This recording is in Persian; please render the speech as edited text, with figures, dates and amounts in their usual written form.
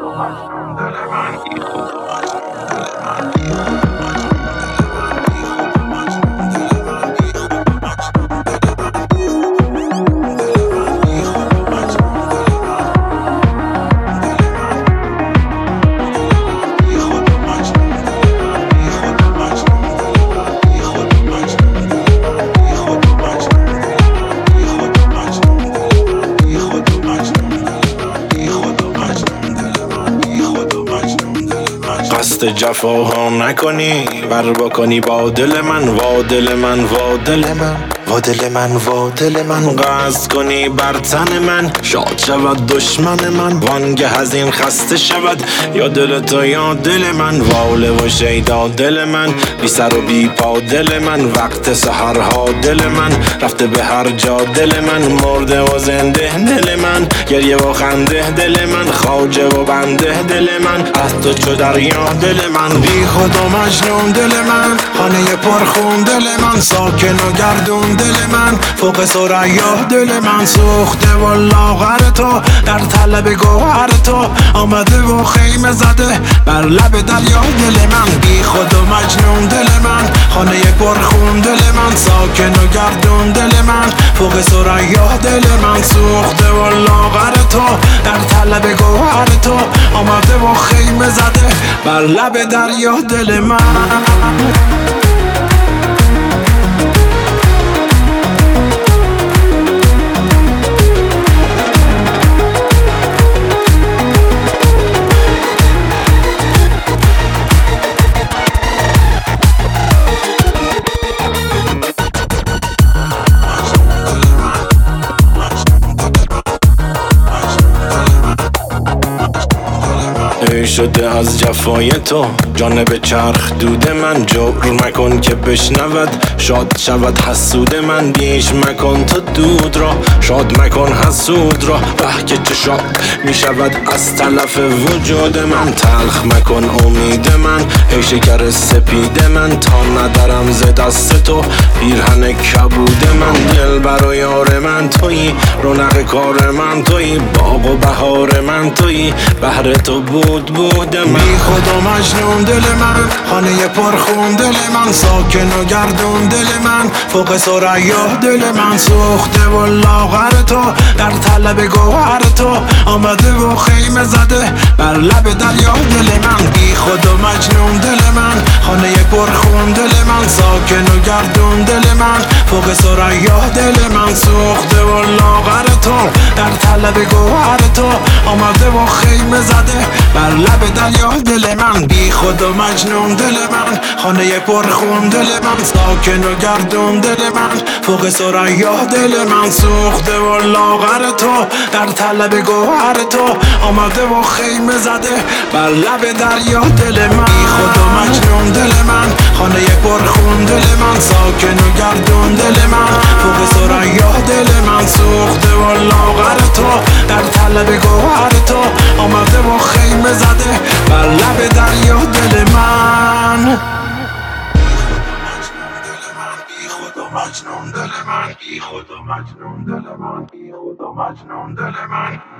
قصد جفاها نکنی بر بکنی با دل من، وا دل من، وا دل من، وا دل من، وا دل من. قصد کنی بر تن من، شاد شود دشمن من، وانگه از این خسته شود یا دل تو یا دل من. واله و شیدا دل من، بی سر و بی پا دل من، وقت سحرها دل من، رفته به هر جا دل من، مرده و زنده دل من، گریه و خنده دل من، خواجه و بنده دل من، از تو چو دریا دل من. بی خود و مجنون دل من، خانه پرخون دل من، ساکن و گردون دل من، فوق ثریا دل من، سوخته و لاغر تو در طلب گوهر تو، آمده و خیمه زده بر لب دریا دل من. بی خود و مجنون دل من، خانه پرخون دل من، ساکن و گردون دل من، فوق ثریا دل من، سوخته و لاغر تو در طلب گوهر تو، آمده و خیمه زده بر لب دریا دل من. شده از جفای تو جانب چرخ دود من، جور مکن که بشنود شاد شود حسود من، بیش مکن تو دود را شاد مکن حسود را، به که چه شاد می شود از تلف وجود من، تلخ مکن امید من ای شکر سپید من، تا ندارم ز دست تو پیرهن کبود من، دل بر و یار من تویی، رونق کار من تویی، باغ و بهار من تویی، بهر تو بود من. بی خود و مجنون دل من، خانه پرخون دل من، ساکن و گردون دل من، فوق ثریا دل من، سوخته و لاغر تو در طلب گوهر تو، آمده و خیمه زده بر لب دریا دل من. بی خود و مجنون دل من، خانه پرخون دل من، ساکن و گردون دل من، فوق ثریا دل من، سوخته و لاغر تو در طلب گوهر تو، آمده و خیمه زده بر لب دریا دل من. بی خود و مجنون دل من، خانه پرخون دل من، ساکن و گردون دل من، فوق ثریا دل من، سوخته و لاغر تو در طلب گوهر تو، آمده و خیمه زده بر لب دریا دل من. بی خود و مجنون دل من، خانه پرخون دل من، ساکن و گردون دل من، فوق ثریا دل من، سوخته و لاغر تو در طلب گوهر تو، آمده و خیمه زده بر لب دریا دل من. بی خود و مجنون دل من، بی خود و مجنون دل من، بی خود و مجنون دل من.